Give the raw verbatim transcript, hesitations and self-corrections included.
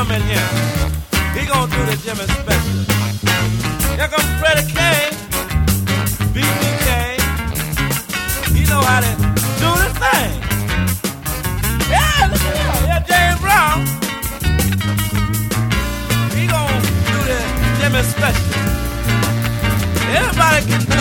come in here. He gonna do the Jimmy special. Here comes Freddie K, B B K. He know how to do the thing. Yeah, look at him. Yeah, James Brown. He gonna do the Jimmy special. Everybody get